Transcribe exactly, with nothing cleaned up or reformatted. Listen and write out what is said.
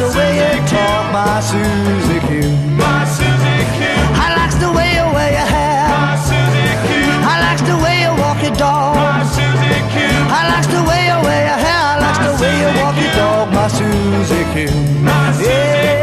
the way you talk, my Susie Q. My Susie Q. I likes the way you wear your hair. My Susie Q. I likes the way you walk your dog. My Susie Q. I likes the way you wear your hair. I likes the way you walk your dog, my Susie Q. My Susie Q.